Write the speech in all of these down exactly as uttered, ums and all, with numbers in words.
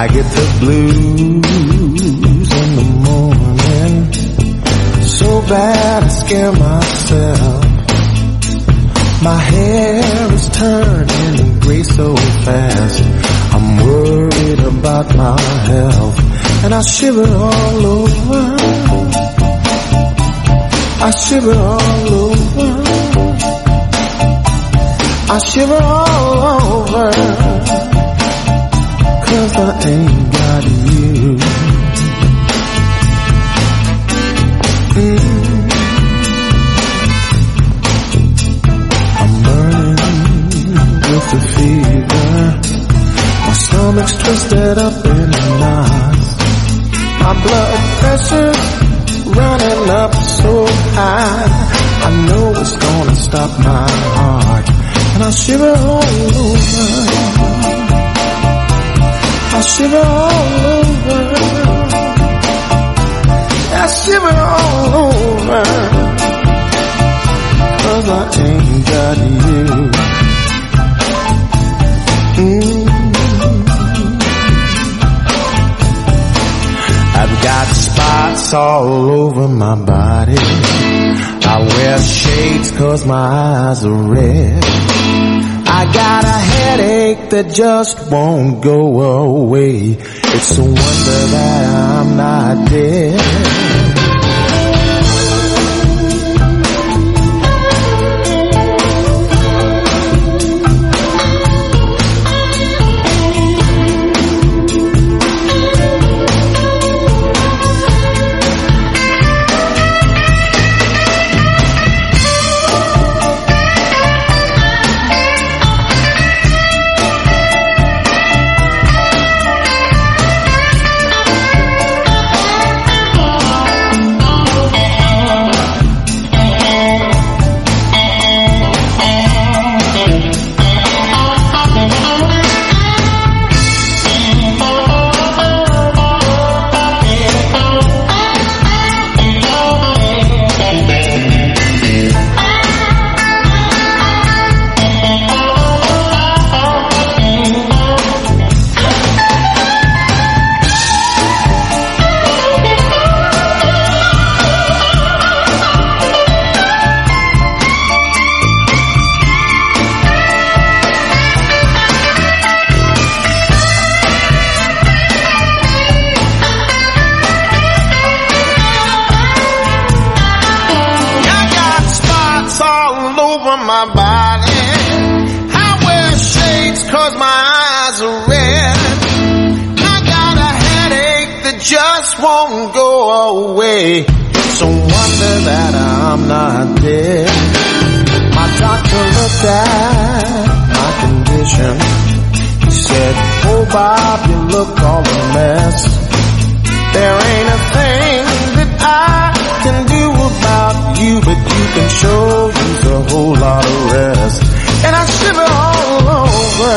I get the blues in the morning, so bad I scare myself. My hair is turning gray so fast, I'm worried about my health, and I shiver all over, I shiver all over, I shiver all over, 'cause I ain't got you. Mm. I'm burning with the fever, my stomach's twisted up in knots, my blood pressure's running up so high, I know it's gonna stop my heart, and I shiver all over, I shiver all over, I shiver all over, 'cause I ain't got you. Mm. I've got spots all over my body, I wear shades 'cause my eyes are red, I got a headache that just won't go away, it's a wonder that I'm not dead. My body, I wear shades 'cause my eyes are red, I got a headache that just won't go away, it's a wonder that I'm not dead. My doctor looked at my condition, he said, oh Bob, you look all a mess, there ain't a thing that I can do about you, but you can show use a whole lot of rest. And I shiver all over,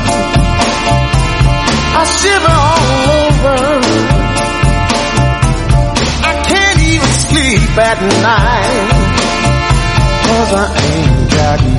I shiver all over, I can't even sleep at night, 'cause I ain't got you.